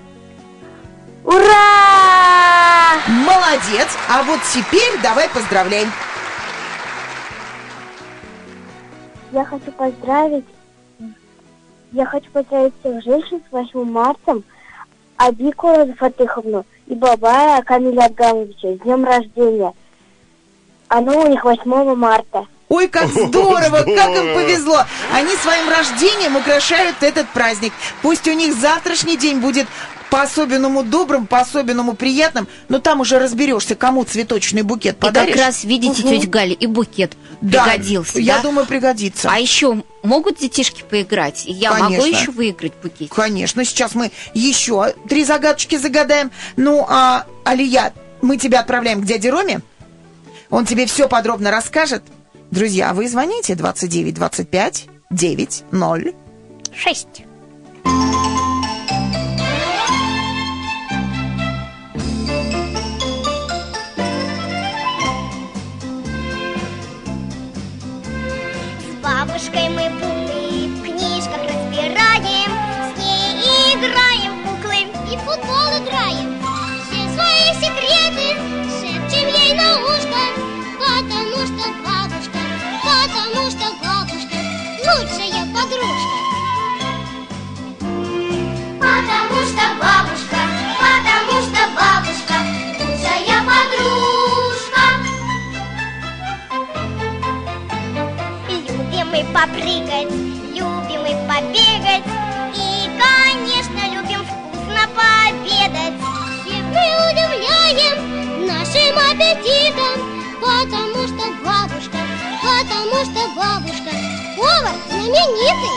Ура! Молодец! А вот теперь давай поздравляем. Я хочу поздравить, я хочу поздравить всех женщин с восьмым марта, Адику Розу Фатыховну и Бабая Камиля Адгамовича с днем рождения. Оно у них восьмого марта. Ой, как здорово, как им повезло. Они своим рождением украшают этот праздник. Пусть у них завтрашний день будет по-особенному добрым, по-особенному приятным, но там уже разберешься, кому цветочный букет подаришь. И как раз, видите, угу. тетя Галя, и букет да, пригодился. Я да? думаю, пригодится. А еще могут детишки поиграть? Я Конечно. могу еще выиграть букет? Конечно, сейчас мы еще три загадочки загадаем. Ну, а, Алия, мы тебя отправляем к дяде Роме. Он тебе все подробно расскажет. Друзья, вы звоните двадцать девять двадцать пять девять ноль шесть. С бабушкой мы буквы в книжках разбираем, с ней играем в куклы и в футбол играем. Все свои секреты шепчем ей на ушко, потому что бабушка, потому что бабушка лучшая подружка. Потому что бабушка, потому что бабушка лучшая подружка. Любим мы попрыгать, любим мы побегать и, конечно, любим вкусно пообедать. Всех мы удивляем нашим аппетитом, потому что бабушка, потому что бабушка повар знаменитый.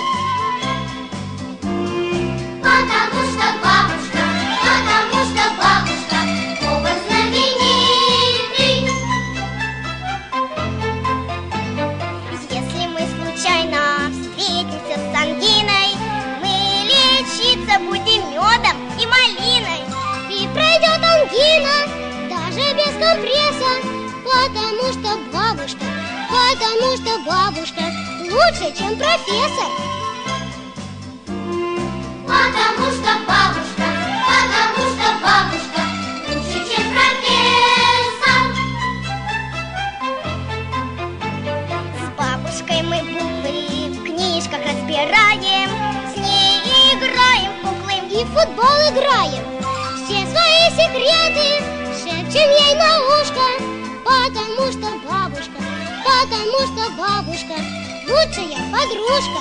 Потому что бабушка, потому что бабушка повар знаменитый. Если мы случайно встретимся с ангиной, мы лечиться будем медом и малиной. И пройдет ангина даже без компресса, потому что бабушка, потому что бабушка лучше, чем профессор. Потому что бабушка, потому что бабушка лучше, чем профессор. С бабушкой мы буквы в книжках разбираем, с ней играем в куклы и в футбол играем. Все свои секреты шепчем ей на ушко, потому что бабушка, потому что бабушка лучшая подружка.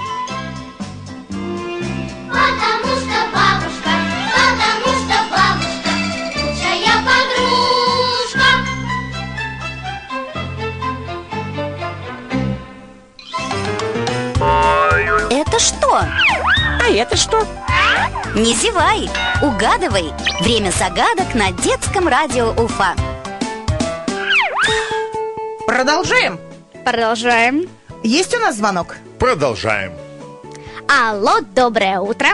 Потому что бабушка, потому что бабушка лучшая подружка. Это что? А это что? Не зевай, угадывай. Время загадок на детском радио Уфа. Продолжаем. Продолжаем. Есть у нас звонок? Продолжаем. Алло, доброе утро.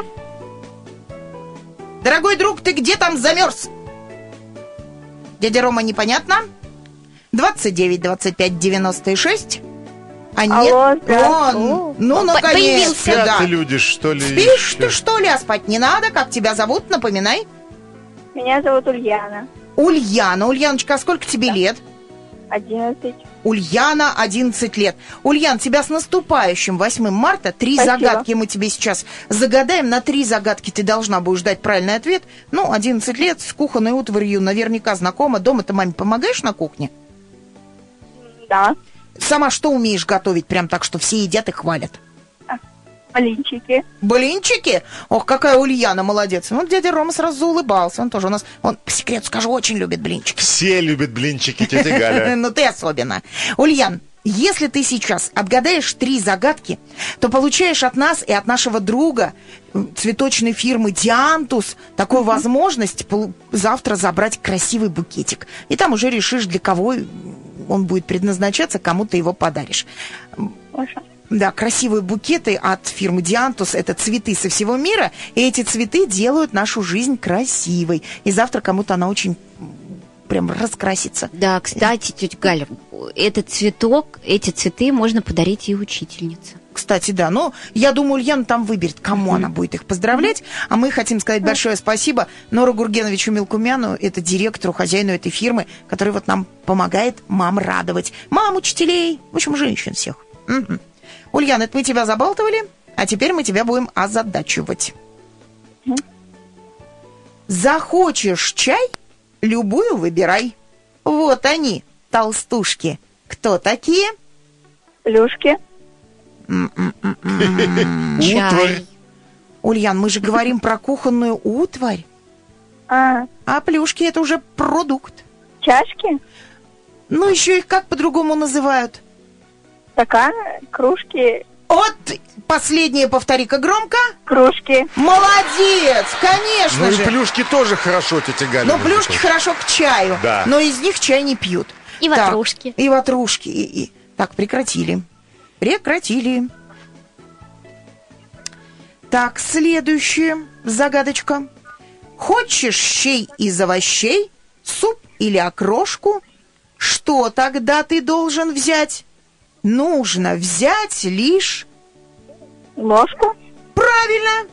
Дорогой друг, ты где там замерз? Дядя Рома, непонятно? двадцать девять двадцать пять девяносто шесть. А Алло, нет, он, ну, наконец-то, Спят да. люди, что ли? Спишь еще? ты, что ли, а спать не надо? Как тебя зовут, напоминай. Меня зовут Ульяна. Ульяна. Ульяночка, а сколько тебе лет? Одиннадцать. Ульяна, одиннадцать лет. Ульян, тебя с наступающим восьмым марта. Три Спасибо. загадки мы тебе сейчас загадаем. На три загадки ты должна будешь дать правильный ответ. Ну, одиннадцать лет, с кухонной утварью наверняка знакома. Дома-то маме помогаешь на кухне? Да. Сама что умеешь готовить, прям так, что все едят и хвалят? Блинчики. Блинчики? Ох, какая Ульяна, молодец. Вот дядя Рома сразу заулыбался. Он тоже у нас, он, по секрету скажу, очень любит блинчики. Все любят блинчики, тетя Галя. Ну, ты особенно. Ульян, если ты сейчас отгадаешь три загадки, то получаешь от нас и от нашего друга цветочной фирмы «Диантус» такую возможность завтра забрать красивый букетик. И там уже решишь, для кого он будет предназначаться, кому ты его подаришь. Хорошо. Да, красивые букеты от фирмы «Диантус» — это цветы со всего мира, и эти цветы делают нашу жизнь красивой. И завтра кому-то она очень прям раскраситься. Да, кстати, тетя Галя, этот цветок, эти цветы можно подарить и учительнице. Кстати, да, но я думаю, Ульяна там выберет, кому mm-hmm. она будет их поздравлять. А мы хотим сказать большое спасибо Нору Гургеновичу Мелкумяну, это директору, хозяину этой фирмы, который вот нам помогает мам радовать. Мам, учителей, в общем, женщин всех. Угу. Ульяна, это мы тебя забалтывали, а теперь мы тебя будем озадачивать. Mm-hmm. Захочешь чай, любую выбирай. Вот они, толстушки. Кто такие? Плюшки. Утварь. Ульян, мы же говорим про кухонную утварь. А, а плюшки это уже продукт. Чашки? Ну, еще их как по-другому называют? Стаканы, кружки. Вот, последнее повтори-ка громко. Кружки. Молодец, конечно ну, же. Ну и плюшки тоже хорошо, тетя Галя. Но плюшки хорошо к чаю, да. Но из них чай не пьют. И так, ватрушки. И ватрушки. И, и. Так, прекратили. Прекратили. Так, следующая загадочка. Хочешь щей из овощей, суп или окрошку? Что тогда ты должен взять? Нужно взять лишь... Ложку. Правильно.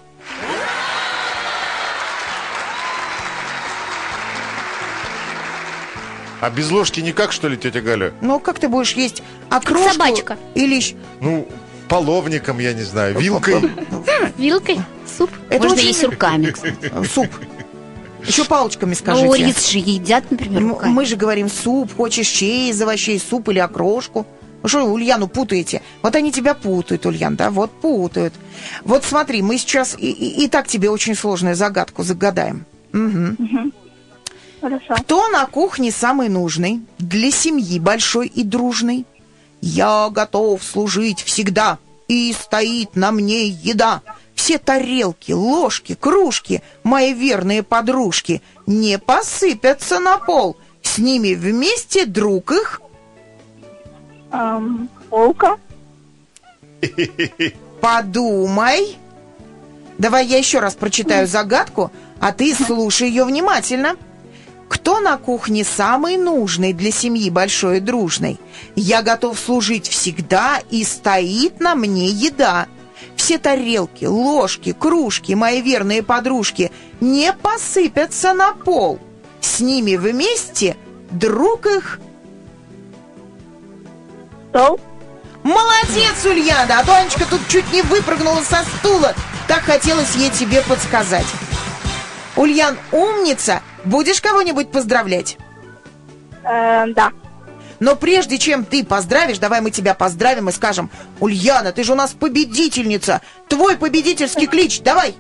А без ложки никак, что ли, тетя Галя? Ну, как ты будешь есть окрошку? Собачка. Или... Ну, половником, я не знаю, вилкой. Вилкой? Суп? Это Можно очень... есть руками. Суп. Еще палочками скажите. Ну, рис же едят, например, руками. Мы же говорим суп, хочешь чей из овощей, суп или окрошку. Вы что, Ульяну путаете? Вот они тебя путают, Ульян, да, вот путают. Вот смотри, мы сейчас и, и, и так тебе очень сложную загадку загадаем. Угу. Угу. Хорошо. Кто на кухне самый нужный, для семьи большой и дружной? Я готов служить всегда, и стоит на мне еда. Все тарелки, ложки, кружки, мои верные подружки, не посыпятся на пол. С ними вместе друг их... Эм, полка. Подумай. Давай я еще раз прочитаю загадку, а ты слушай ее внимательно. Кто на кухне самый нужный для семьи большой и дружной? Я готов служить всегда, и стоит на мне еда. Все тарелки, ложки, кружки, мои верные подружки, не посыпятся на пол. С ними вместе друг их... Стол. Молодец, Ульяна! А то Анечка тут чуть не выпрыгнула со стула. Так хотелось ей тебе подсказать. Ульян, умница! Будешь кого-нибудь поздравлять? Э, да. Но прежде чем ты поздравишь, давай мы тебя поздравим и скажем: Ульяна, ты же у нас победительница! Твой победительский клич, давай!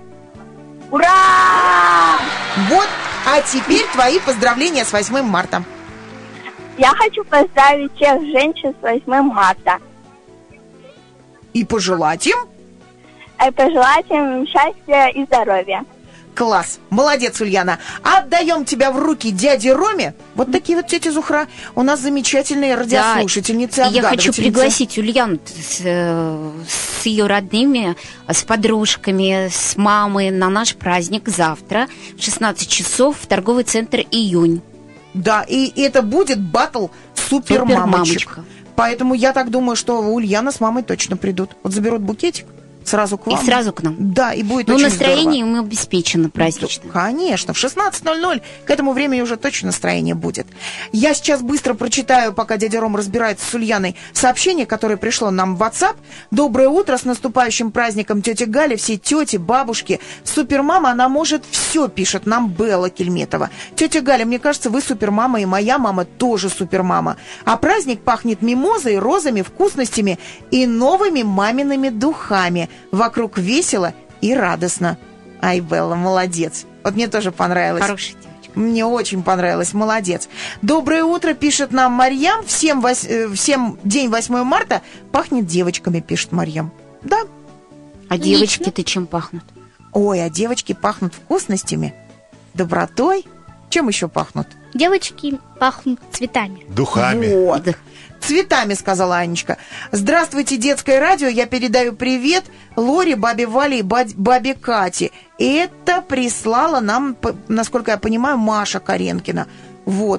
Ура! Вот, а теперь твои поздравления с восьмым марта. Я хочу поздравить всех женщин с восьмым марта. И пожелать им? И пожелать им счастья и здоровья. Класс, молодец, Ульяна. Отдаем тебя в руки дяде Роме. Вот такие вот, тетя Зухра, у нас замечательные радиослушательницы. Да, я хочу пригласить Ульяну с, с ее родными, с подружками, с мамой на наш праздник завтра в шестнадцать часов в торговый центр «Июнь». Да, и это будет баттл супер-мамочек. Супер Поэтому я так думаю, что Ульяна с мамой точно придут. Вот заберут букетик, сразу к вам. И сразу к нам. Да, и будет Но очень настроение здорово. мы обеспечено празднично. Конечно, в шестнадцать ноль ноль к этому времени уже точно настроение будет. Я сейчас быстро прочитаю, пока дядя Ром разбирается с Ульяной, сообщение, которое пришло нам в WhatsApp. Доброе утро, с наступающим праздником, тетя Галя, все тети, бабушки. Супермама, она может все, пишет нам Белла Кельметова. Тетя Галя, мне кажется, вы супермама, и моя мама тоже супермама. А праздник пахнет мимозой, розами, вкусностями и новыми мамиными духами. Вокруг весело и радостно. Ай, Белла, молодец. Вот мне тоже понравилось. Хорошая девочка. Мне очень понравилось, молодец. Доброе утро, пишет нам Марьям. Всем, вось... Всем день восьмое марта пахнет девочками, пишет Марьям. Да. А девочки-то чем пахнут? Ой, а девочки пахнут вкусностями, добротой. Чем еще пахнут? Девочки пахнут цветами. Духами. Вот. Цветами, сказала Анечка. Здравствуйте, детское радио. Я передаю привет Лоре, бабе Вале и бабе Кате. Это прислала нам, насколько я понимаю, Маша Каренкина. Вот.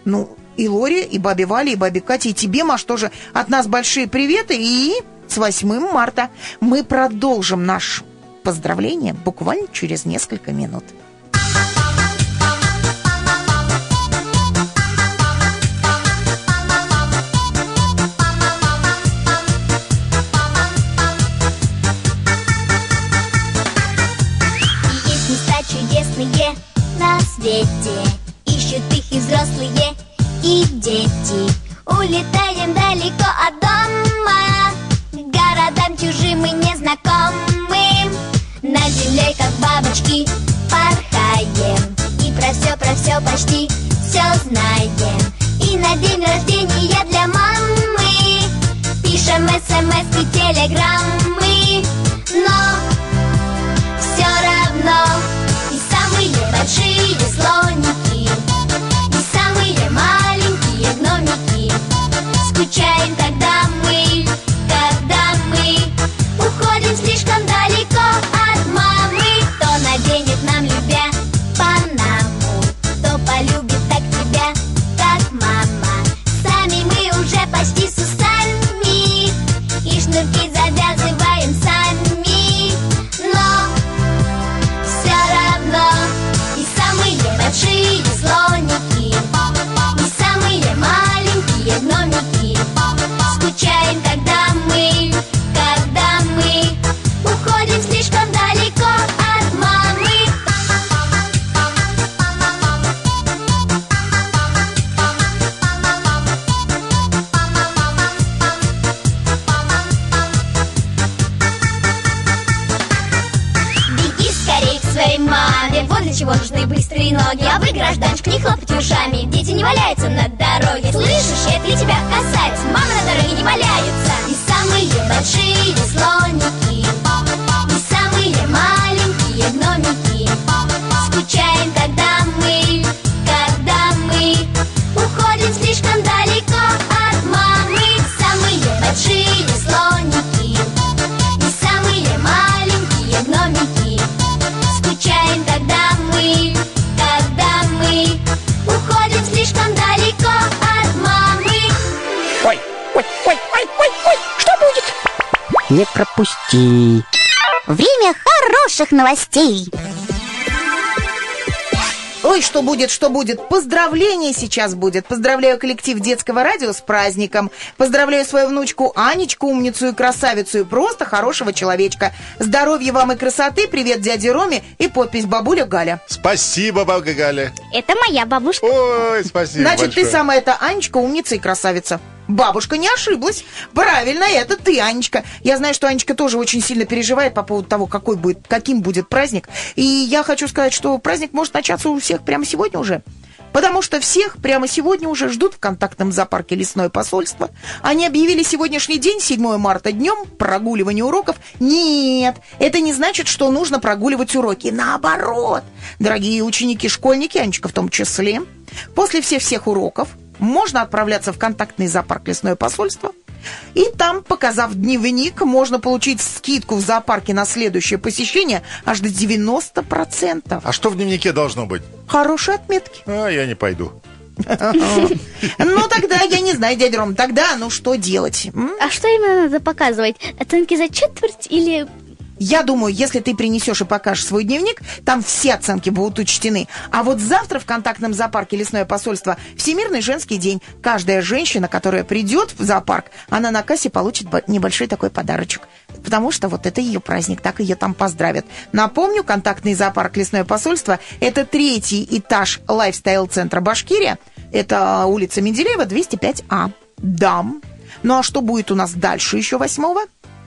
Ну, и Лоре, и бабе Вале, и бабе Кате, и тебе, Маш, тоже от нас большие приветы. И с восьмым марта мы продолжим наше поздравление буквально через несколько минут. Есть места чудесные на свете, ищут их и взрослые, и дети. Улетаем далеко от дома, к городам чужим и незнакомым. Над землей, как бабочки, порхаем, и про все, про все почти все знаем. И на день рождения для мамы пишем смс и телеграммы. Но все равно и самые большие слоники, и самые маленькие гномики скучаем, когда мы, когда мы уходим слишком далеко от мамы. Кто наденет нам, любя, панаму, кто полюбит так тебя, как мама. Сами мы уже почти с усами, и шнурки завязываем сами. Но все равно и самые большие слоники, и самые маленькие гномики скучаем, когда мы, когда мы уходим слишком далеко от мамы. Беги скорей к своей маме, вот для чего нужны быстрые ноги. А вы, гражданочка, не хлопайте ушами, дети не валяются на дороге. Слышишь, это и тебя касается, мамы на дороге не валяются. И самые большие слоники, и самые маленькие гномики скучаем, когда мы, когда мы уходим слишком далеко от мамы. Самые большие слоники, и самые маленькие гномики скучаем, когда мы, когда мы уходим слишком далеко от мамы. Ой, ой, ой, ой, ой, ой, что будет? Не пропусти. Время хороших новостей. Ой, что будет, что будет. Поздравление сейчас будет. Поздравляю коллектив детского радио с праздником. Поздравляю свою внучку Анечку, умницу и красавицу, и просто хорошего человечка. Здоровья вам и красоты. Привет дяде Роме и подпись бабуля Галя. Спасибо, бабка Галя. Это моя бабушка. Ой, спасибо Значит, большое. ты сама это Анечка, умница и красавица. Бабушка не ошиблась. Правильно, это ты, Анечка. Я знаю, что Анечка тоже очень сильно переживает по поводу того, какой будет, каким будет праздник. И я хочу сказать, что праздник может начаться у всех прямо сегодня уже. Потому что всех прямо сегодня уже ждут в контактном зоопарке «Лесное посольство». Они объявили сегодняшний день, седьмое марта, днем прогуливания уроков. Нет, это не значит, что нужно прогуливать уроки. Наоборот, дорогие ученики, школьники, Анечка в том числе, после всех-всех уроков можно отправляться в контактный зоопарк «Лесное посольство». И там, показав дневник, можно получить скидку в зоопарке на следующее посещение аж до девяносто процентов. А что в дневнике должно быть? Хорошие отметки. А, я не пойду. Ну, тогда, я не знаю, дядя Ром, тогда, ну, что делать? А что именно надо показывать? Оценки за четверть или... Я думаю, если ты принесешь и покажешь свой дневник, там все оценки будут учтены. А вот завтра в контактном зоопарке «Лесное посольство» Всемирный женский день. Каждая женщина, которая придет в зоопарк, она на кассе получит небольшой такой подарочек. Потому что вот это ее праздник, так ее там поздравят. Напомню, контактный зоопарк «Лесное посольство» — это третий этаж лайфстайл-центра «Башкирия». Это улица Менделеева, двести пять А. Да. Ну а что будет у нас дальше еще восьмого?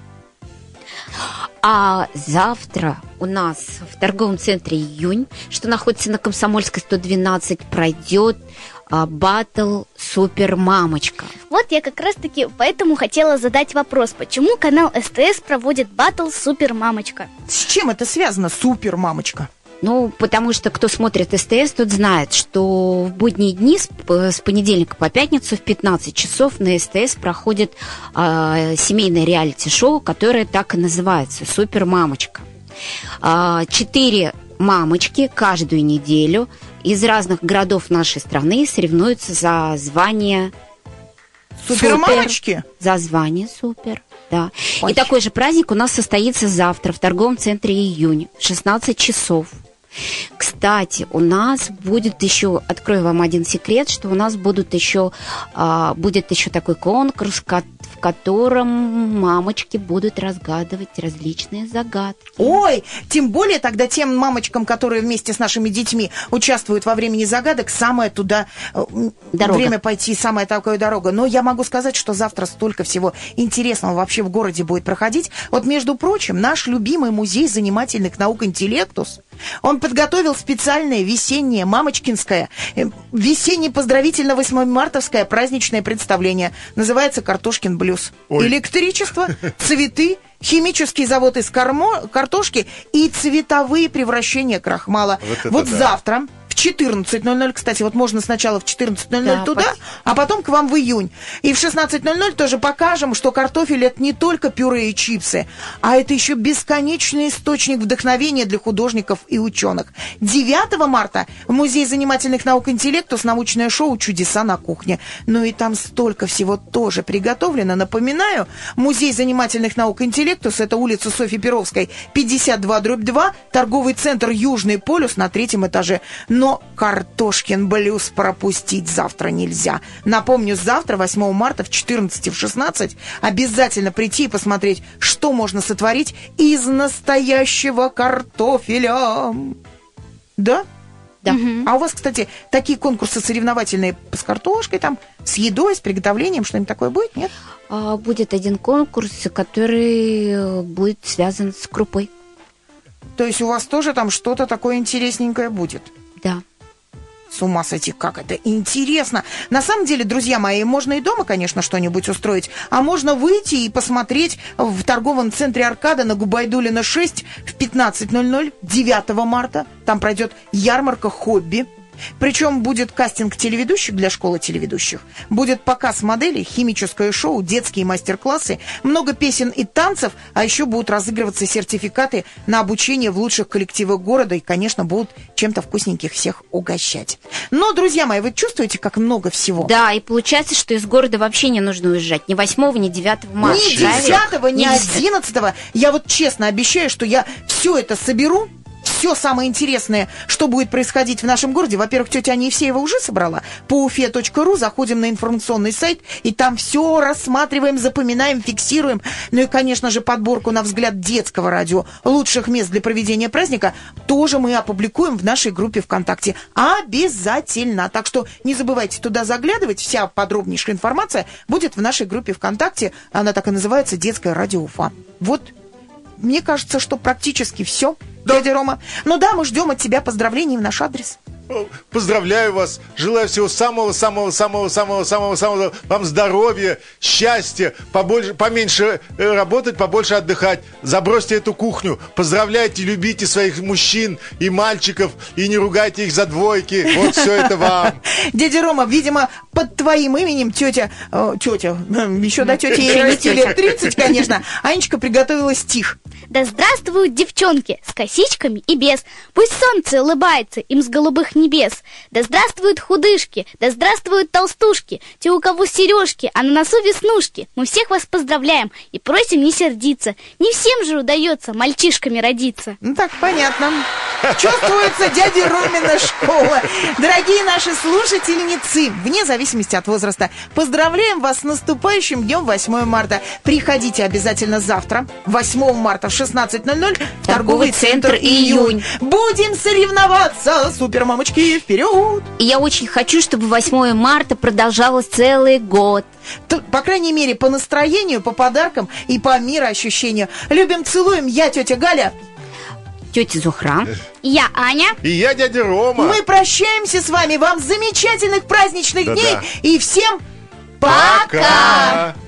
А завтра у нас в торговом центре «Июнь», что находится на Комсомольской сто двенадцать, пройдет а, батл «Супер Мамочка». Вот я как раз-таки поэтому хотела задать вопрос, почему канал СТС проводит батл «Супер Мамочка». С чем это связано, «Супер Мамочка»? Ну, потому что кто смотрит СТС, тот знает, что в будние дни с, с понедельника по пятницу в пятнадцать часов на СТС проходит э, семейное реалити-шоу, которое так и называется «Супер Мамочка». Четыре мамочки каждую неделю из разных городов нашей страны соревнуются за звание Супермамочки? Супер. За звание супер, да. Ой. И такой же праздник у нас состоится завтра в торговом центре «Июнь» в шестнадцать часов. Кстати, у нас будет еще, открою вам один секрет, что у нас будут еще, а, будет еще такой конкурс, в котором мамочки будут разгадывать различные загадки. Ой, тем более тогда тем мамочкам, которые вместе с нашими детьми участвуют во времени загадок, самое туда дорога. Время пойти, самая такая дорога. Но я могу сказать, что завтра столько всего интересного вообще в городе будет проходить. Вот, между прочим, наш любимый музей занимательных наук «Интеллектус», он подготовил специальное весеннее мамочкинское, весеннее поздравительно-восьмомартовское праздничное представление. Называется «Картошкин блюз». Ой. Электричество, цветы, химический завод из кормо, картошки и цветовые превращения крахмала. Вот, вот да. Завтра в четырнадцать ноль ноль, кстати, вот можно сначала в четырнадцать ноль ноль да, туда, под... а потом к вам в июнь. И в шестнадцать ноль ноль тоже покажем, что картофель — это не только пюре и чипсы, а это еще бесконечный источник вдохновения для художников и ученых. девятого марта в Музее занимательных наук «Интеллектус» научное шоу «Чудеса на кухне». Ну и там столько всего тоже приготовлено. Напоминаю, Музей занимательных наук «Интеллектус» — это улица Софьи Перовской, пятьдесят два дробь два, торговый центр «Южный полюс» на третьем этаже. Но «Картошкин блюз» пропустить завтра нельзя. Напомню, завтра, восьмого марта, в четырнадцать и в шестнадцать обязательно прийти и посмотреть, что можно сотворить из настоящего картофеля. Да? Да. Угу. А у вас, кстати, такие конкурсы соревновательные с картошкой, там, с едой, с приготовлением, что-нибудь такое будет, нет? А, будет один конкурс, который будет связан с крупой. То есть у вас тоже там что-то такое интересненькое будет? Да. С ума сойти, как это интересно. На самом деле, друзья мои, можно и дома, конечно, что-нибудь устроить, а можно выйти и посмотреть в торговом центре «Аркада» на Губайдулина шесть в пятнадцать ноль ноль девятого марта. Там пройдет ярмарка «Хобби». Причем будет кастинг телеведущих для школы телеведущих, будет показ моделей, химическое шоу, детские мастер-классы, много песен и танцев, а еще будут разыгрываться сертификаты на обучение в лучших коллективах города и, конечно, будут чем-то вкусненьких всех угощать. Но, друзья мои, вы чувствуете, как много всего? Да, и получается, что из города вообще не нужно уезжать ни восьмого, ни девятого марта. Ни десятого, ни одиннадцатого. Я вот честно обещаю, что я все это соберу. Все самое интересное, что будет происходить в нашем городе. Во-первых, тетя Аня Евсеева уже собрала. По уфе точка ру заходим на информационный сайт, и там все рассматриваем, запоминаем, фиксируем. Ну и, конечно же, подборку на взгляд детского радио лучших мест для проведения праздника тоже мы опубликуем в нашей группе ВКонтакте. Обязательно. Так что не забывайте туда заглядывать. Вся подробнейшая информация будет в нашей группе ВКонтакте. Она так и называется «Детское радио Уфа». Вот, мне кажется, что практически все. Да. Дядя Рома. Ну да, мы ждем от тебя поздравлений в наш адрес. Поздравляю вас, желаю всего самого-самого-самого-самого-самого-самого вам здоровья, счастья, побольше, поменьше работать, побольше отдыхать. Забросьте эту кухню, поздравляйте, любите своих мужчин и мальчиков и не ругайте их за двойки. Вот все это вам. Дядя Рома, видимо, под твоим именем тетя, э, тетя, еще до тети ей лет тридцать, конечно, Анечка приготовила стих. Да здравствуют девчонки с косичками и без. Пусть солнце улыбается им с голубых небес. Да здравствуют худышки, да здравствуют толстушки, те, у кого сережки, а на носу веснушки. Мы всех вас поздравляем и просим не сердиться. Не всем же удается мальчишками родиться. Ну так, понятно. Чувствуется дядя Ромина школа. Дорогие наши слушательницы, вне зависимости от возраста, поздравляем вас с наступающим днем восьмого марта. Приходите обязательно завтра, восьмого марта в шестнадцать ноль ноль в торговый центр «Июнь». Будем соревноваться, супермамочки, вперед! И я очень хочу, чтобы восьмого марта продолжалось целый год. Т- по крайней мере, по настроению, по подаркам и по мироощущению. Любим, целуем. Я тетя Галя. Тетя Зухра. Я Аня. И я дядя Рома. Мы прощаемся с вами. Вам замечательных праздничных Да-да. дней. И всем пока! Пока!